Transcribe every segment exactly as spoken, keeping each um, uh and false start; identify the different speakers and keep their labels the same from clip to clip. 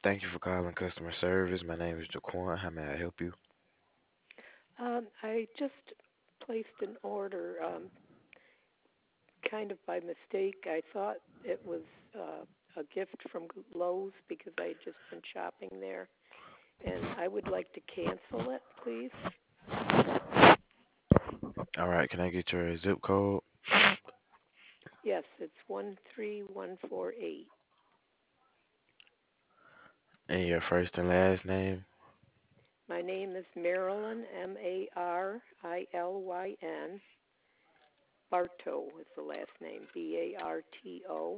Speaker 1: Thank you for calling customer service. My name is Jaquan. How may I help you?
Speaker 2: Um, I just placed an order, um, kind of by mistake. I thought it was uh, a gift from Lowe's because I had just been shopping there, and I would like to cancel it, please.
Speaker 1: All right, can I get your zip code
Speaker 2: Yes, it's one three one four eight.
Speaker 1: and your first and last name?
Speaker 2: My name is Marilyn, M A R I L Y N. Barto is the last name, B A R T O.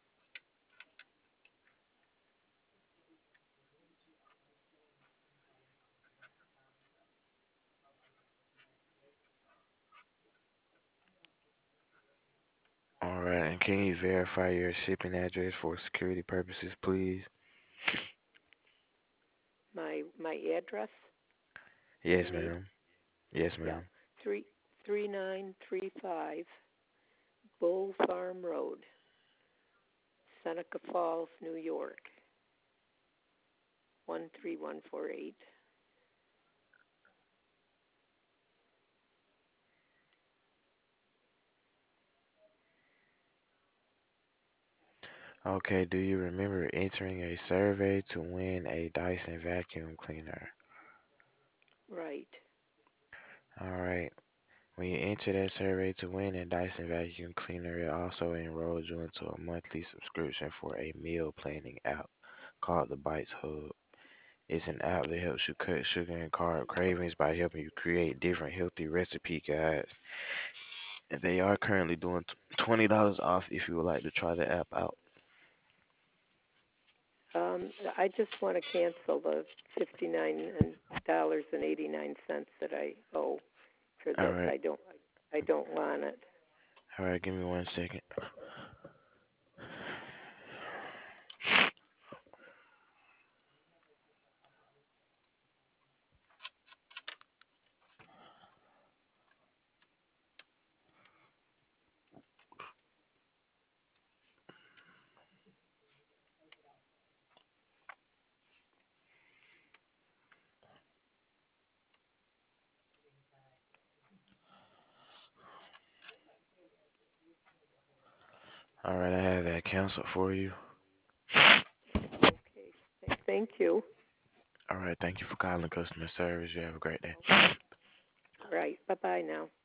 Speaker 1: All right, and can you verify your shipping address for security purposes, please?
Speaker 2: My my address you
Speaker 1: Yes,
Speaker 2: need?
Speaker 1: ma'am. Yes,
Speaker 2: Yeah,
Speaker 1: ma'am.
Speaker 2: three three nine three five Bull Farm Road, Seneca Falls, New York, one three one four eight.
Speaker 1: Okay, do you remember entering a survey to win a Dyson vacuum cleaner?
Speaker 2: Right.
Speaker 1: All right. When you enter that survey to win a Dyson vacuum cleaner, it also enrolls you into a monthly subscription for a meal planning app called the Bites Hub. It's an app that helps you cut sugar and carb cravings by helping you create different healthy recipe guides. And they are currently doing twenty dollars off if you would like to try the app out.
Speaker 2: Um, I just want to cancel the fifty nine dollars and eighty nine cents that I owe for
Speaker 1: All
Speaker 2: this.
Speaker 1: right.
Speaker 2: I don't I don't want it.
Speaker 1: All right, give me one second. All right, I have that canceled for you.
Speaker 2: Okay. Thank you.
Speaker 1: All right, thank you for calling customer service. You have a great day.
Speaker 2: Right. Bye bye now.